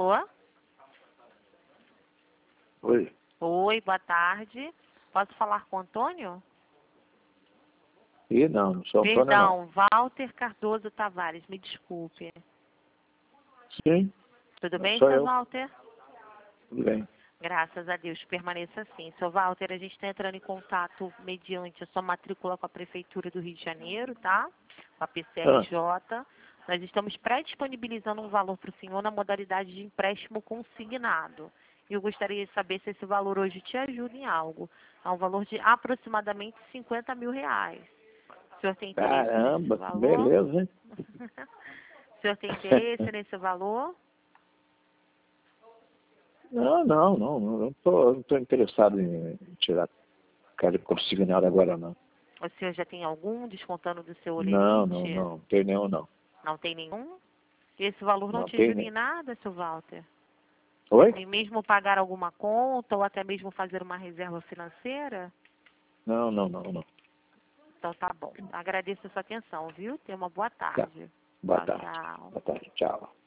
Alô? Oi. Oi, boa tarde. Posso falar com o Antônio? Ih, não sou Antônio, não. Perdão, Walter Cardoso Tavares, me desculpe. Sim, Tudo bem, sou seu eu. Walter? Tudo bem. Graças a Deus, permaneça assim. Seu Walter, a gente está entrando em contato mediante a sua matrícula com a Prefeitura do Rio de Janeiro, tá? Com a PCRJ. Nós estamos pré-disponibilizando um valor para o senhor na modalidade de empréstimo consignado. E eu gostaria de saber se esse valor hoje te ajuda em algo. É um valor de aproximadamente R$ 50 mil. O senhor tem interesse nesse Caramba, que valor? beleza, hein? O senhor tem interesse nesse valor? Não tô interessado em tirar crédito consignado agora, não. O senhor já tem algum descontando do seu Não, olerite? não tem nenhum, não. Não tem nenhum? Esse valor não Não te tem ajuda em nenhum. nada, seu Walter? Oi? Nem mesmo pagar alguma conta ou até mesmo fazer uma reserva financeira? Não. Então tá bom. Agradeço a sua atenção, viu? Tenha uma boa Tá. tarde. Boa Tchau, tarde. tchau. Boa tarde, tchau.